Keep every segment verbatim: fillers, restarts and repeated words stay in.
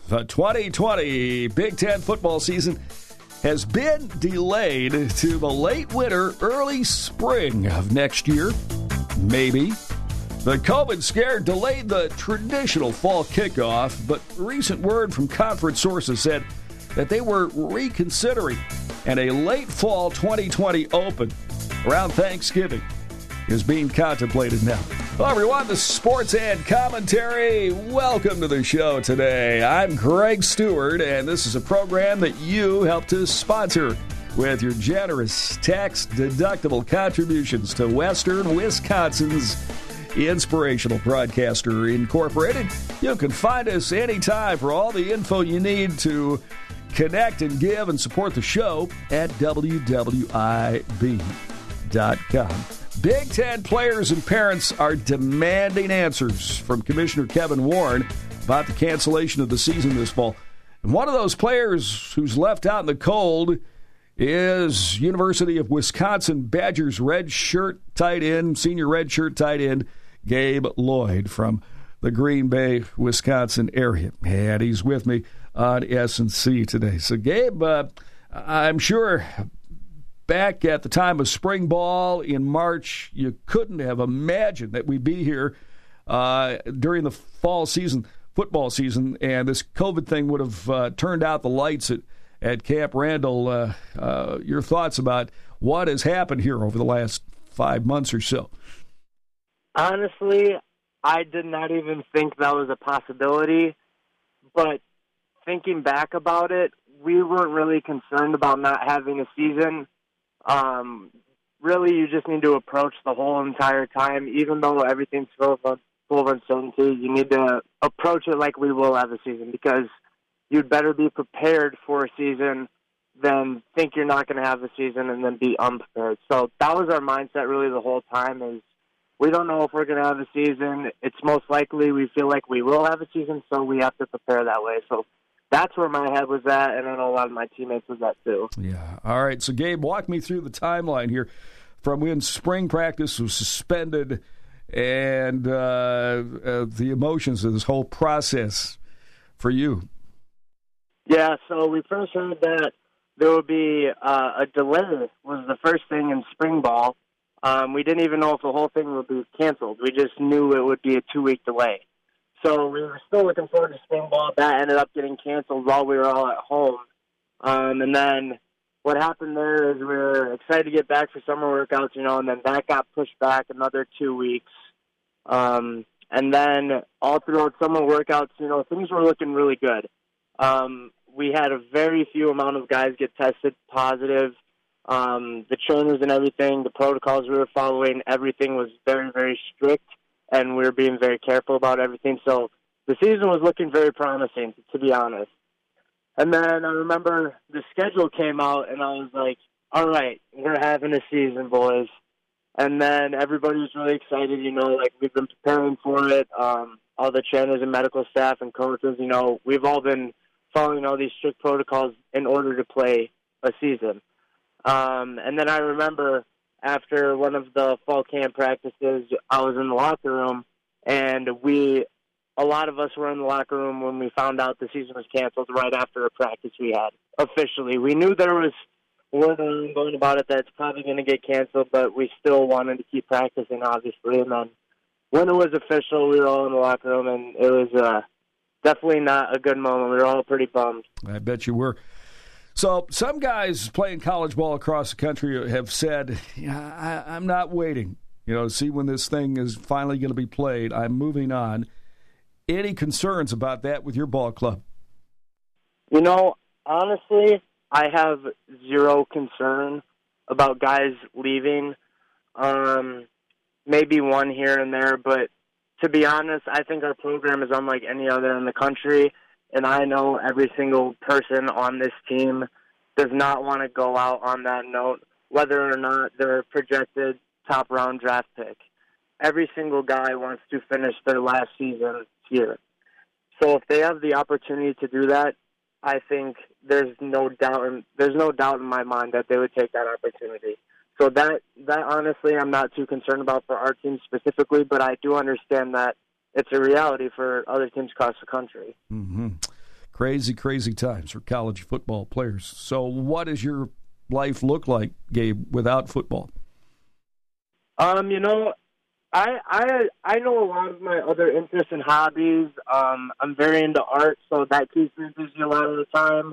The twenty twenty Big Ten football season has been delayed to the late winter, early spring of next year. Maybe. The COVID scare delayed the traditional fall kickoff, but recent word from conference sources said that they were reconsidering, and a late fall twenty twenty open around Thanksgiving is being contemplated now. Hello, everyone. This is Sports and Commentary. Welcome to the show today. I'm Greg Stewart, and this is a program that you help to sponsor with your generous tax-deductible contributions to Western Wisconsin's Inspirational Broadcaster Incorporated. You can find us anytime for all the info you need to connect and give and support the show at W W I B dot com. Big Ten players and parents are demanding answers from Commissioner Kevin Warren about the cancellation of the season this fall. And one of those players who's left out in the cold is University of Wisconsin Badgers red shirt tight end, senior red shirt tight end, Gabe Lloyd from the Green Bay, Wisconsin area. And he's with me on S and C today. So, Gabe, uh, I'm sure back at the time of spring ball in March, you couldn't have imagined that we'd be here uh, during the fall season, football season, and this COVID thing would have uh, turned out the lights at, at Camp Randall. Uh, uh, your thoughts about what has happened here over the last five months or so? Honestly, I did not even think that was a possibility, but thinking back about it, we weren't really concerned about not having a season. Um, really, you just need to approach the whole entire time, even though everything's full of, full of uncertainty, you need to approach it like we will have a season, because you'd better be prepared for a season than think you're not going to have a season and then be unprepared. So that was our mindset really the whole time, is we don't know if we're going to have a season. It's most likely we feel like we will have a season, so we have to prepare that way. So that's where my head was at, and I know a lot of my teammates was at too. Yeah. All right. So, Gabe, walk me through the timeline here from when spring practice was suspended and uh, uh, the emotions of this whole process for you. Yeah. So we first heard that there would be uh, a delay was the first thing in spring ball. Um, we didn't even know if the whole thing would be canceled. We just knew it would be a two-week delay. So we were still looking forward to spring ball. That ended up getting canceled while we were all at home. Um, and then what happened there is we were excited to get back for summer workouts, you know, and then that got pushed back another two weeks. Um, and then all throughout summer workouts, you know, things were looking really good. Um, we had a very few amount of guys get tested positive. Um, the trainers and everything, the protocols we were following, everything was very, very strict, and we were being very careful about everything. So the season was looking very promising, to be honest. And then I remember the schedule came out, and I was like, all right, we're having a season, boys. And then everybody was really excited, you know, like we've been preparing for it. Um, all the trainers and medical staff and coaches, you know, we've all been following all these strict protocols in order to play a season. Um, and then I remember after one of the fall camp practices, I was in the locker room, and we, a lot of us were in the locker room when we found out the season was canceled right after a practice we had, officially. We knew there was word going about it that it's probably going to get canceled, but we still wanted to keep practicing, obviously. And then when it was official, we were all in the locker room, and it was uh, definitely not a good moment. We were all pretty bummed. I bet you were. So some guys playing college ball across the country have said, yeah, I, I'm not waiting, you know, to see when this thing is finally going to be played. I'm moving on. Any concerns about that with your ball club? You know, honestly, I have zero concern about guys leaving. Um, maybe one here and there, but to be honest, I think our program is unlike any other in the country. And I know every single person on this team does not want to go out on that note, whether or not they're a projected top-round draft pick. Every single guy wants to finish their last season here. So if they have the opportunity to do that, I think there's no doubt in, there's no doubt in my mind that they would take that opportunity. So that, that honestly, I'm not too concerned about for our team specifically, but I do understand that it's a reality for other teams across the country. Mm-hmm. Crazy, crazy times for college football players. So what does your life look like, Gabe, without football? Um, you know, I I I know a lot of my other interests and hobbies. Um, I'm very into art, so that keeps me busy a lot of the time.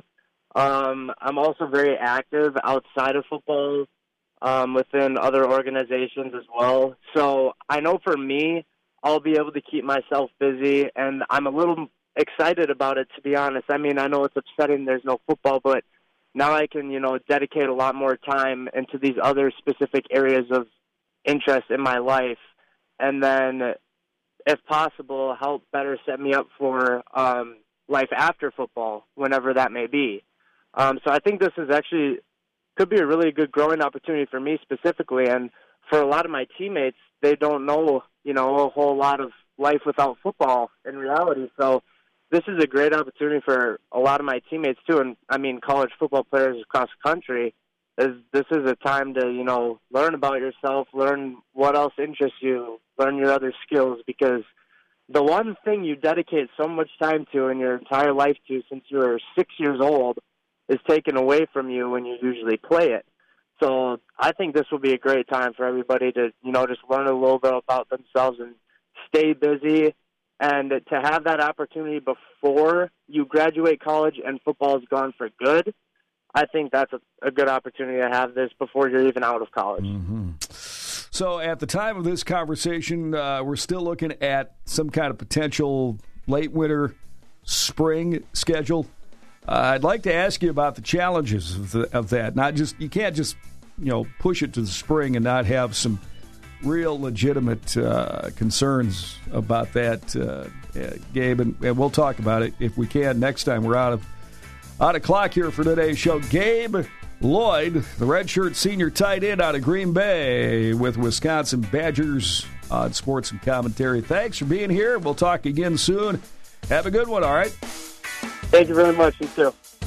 Um, I'm also very active outside of football, um, within other organizations as well. So I know for me, I'll be able to keep myself busy, and I'm a little excited about it, to be honest. I mean, I know it's upsetting there's no football, but now I can, you know, dedicate a lot more time into these other specific areas of interest in my life, and then, if possible, help better set me up for um, life after football, whenever that may be. Um, so I think this is actually could be a really good growing opportunity for me specifically, and for a lot of my teammates, they don't know, you know, a whole lot of life without football in reality. So this is a great opportunity for a lot of my teammates too, and I mean college football players across the country. Is this is a time to, you know, learn about yourself, learn what else interests you, learn your other skills, because the one thing you dedicate so much time to in your entire life to since you were six years old is taken away from you when you usually play it. So I think this will be a great time for everybody to, you know, just learn a little bit about themselves and stay busy. And to have that opportunity before you graduate college and football is gone for good, I think that's a, a good opportunity to have this before you're even out of college. Mm-hmm. So at the time of this conversation, uh, we're still looking at some kind of potential late winter, spring schedule. Uh, I'd like to ask you about the challenges of, the, of that. Not just you can't just you know push it to the spring and not have some real legitimate uh, concerns about that, uh, uh, Gabe, and, and we'll talk about it if we can next time. We're out of out of clock here for today's show. Gabe Lloyd, the redshirt senior tight end out of Green Bay with Wisconsin Badgers on Sports and Commentary. Thanks for being here. We'll talk again soon. Have a good one, all right? Thank you very much. You too.